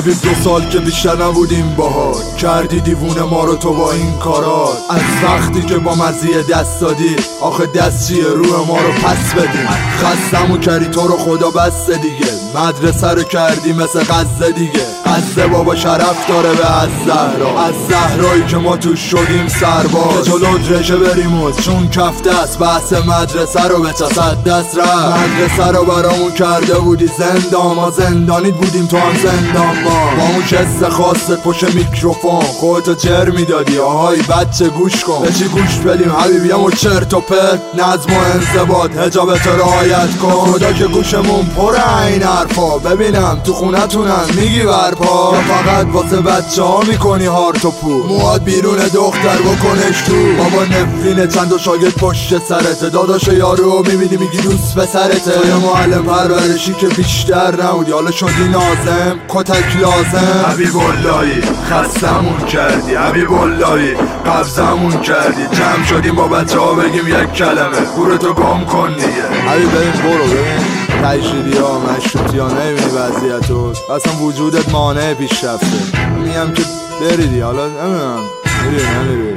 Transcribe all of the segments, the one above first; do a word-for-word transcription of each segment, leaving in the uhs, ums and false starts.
حبیب دو سال که بیشتر نبودیم باهات، کردی دیوونه ما رو تو با این کارات. از وقتی که با مزیه دست دادی، آخه دست چیه روح ما رو پس بدیم. خستمون کردی تو رو خدا بس دیگه، مدرسه رو کردی مثل غزه دیگه. غزه بابا شرف داره به از زهرا، از زهرایی که ما توش شدیم سرباز. که جلوت رشه بریم و چون کف دست بحث مدرسه رو به صد دست رفت. مدرسه رو برامون کرده بودی زندان، ما زندانیت بودیم تو هم زندان. ما با اون شست خاصت پشت میکروفون خودتو جر میدادی. آهای بچه گوش کن، به چی گوش بدیم حبیبی؟ همون چرت و پرت، نظم و انضباط، حجابت رعایت کن. خدا که گوشمون پر این حرفا، ببینم تو خونتونم میگی برپا، یا فقط واسه بچه ها میکنی هارت و پو؟ مواد بیرون دختر بکنش تو. بابا نفرینه چند و شاگرد پشت سرته، داداش یارو میبینی میگی دوست به سرته. تو یه معلم پرورشی که بیشتر نبودی، حالا شدی نازم کتک لازم. حبیب اللهی خستمون کردی، حبیب اللهی قبضمون کردی. جمع شدیم با بچه ها بگیم یک کلمه، گورتو گم کن دیگه. حبیب ببین برو، ببین تجریدی ها مشروطی ها نمیبینی وضعیتو، اصلا وجودت مانع پیشرفته. میگم که بریدی، حالا نمیدونم میری نمیری.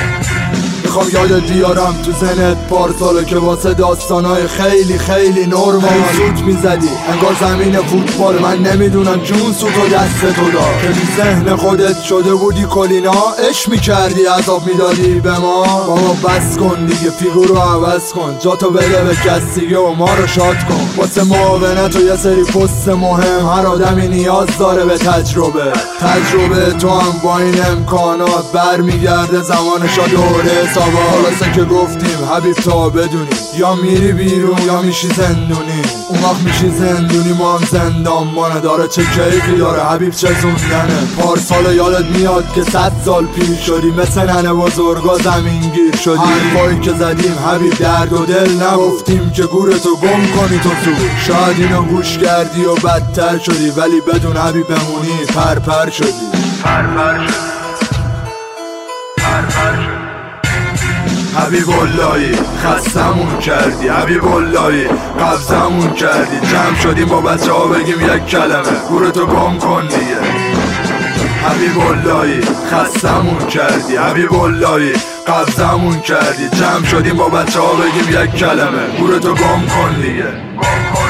میخوام یادت بیارم تو ذهنت پارساله که واسه داستانای خیلی خیلی نرمال سوت میزدی انگار زمین فوتبال. من نمیدونم که اون سوتو دست تو داد، که تو ذهن خودت شده بودی کلینا، عشق میکردی عذاب میدادی به ما. بابا بس کن دیگه، فیگور رو عوض کن، جاتو بده به کس دیگه و ما رو شاد کن. واسه معاونت و یه سری پست مهم، هر آدمی نیاز داره به تجربه. تجربه تو هم با این امکانات برمیگرده زمانشا دوره سابا. خلاصه که گفتیم حبیب تا بدونی، یا میری بیرون یا میشی زندونی. اون وقت میشی زندونی، ما هم زندان. ما نداره چه کیفی داره حبیب چه زوندنه. پارسال یادت میاد که صد سال پیش شدی مثل ننه بزرگا زمین گیر شدی. حرفایی که زدیم حبیب درد و دل نگفتیم که گورتو گم کنی تو تو. شاید اینو گوش کردی و بدتر شدی، ولی بدون حبیب بمونی پرپر شدی. پرپر شدی پرپر شدی. حبیب اللهی خستمون کردی، حبیب اللهی قبضمون کردی. جمع شدیم با بچه ها بگیم یک کلمه، گورتو گم کن دیگه. حبیب اللهی خستمون کردی، حبیب اللهی قبضمون کردی. جمع شدیم با بچه ها بگیم یک کلمه، گورتو گم کن دیگه.